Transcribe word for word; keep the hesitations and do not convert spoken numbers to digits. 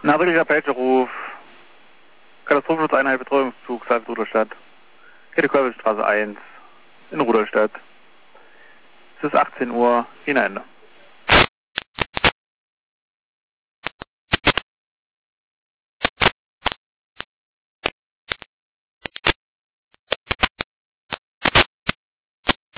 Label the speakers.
Speaker 1: Nachrichtlicher Pagerruf. Katastrophenschutzeinheit Betreuungszug, Salz Rudolstadt. Käthe-Korbel-Straße eins in Rudolstadt. Es ist achtzehn Uhr, China Ende.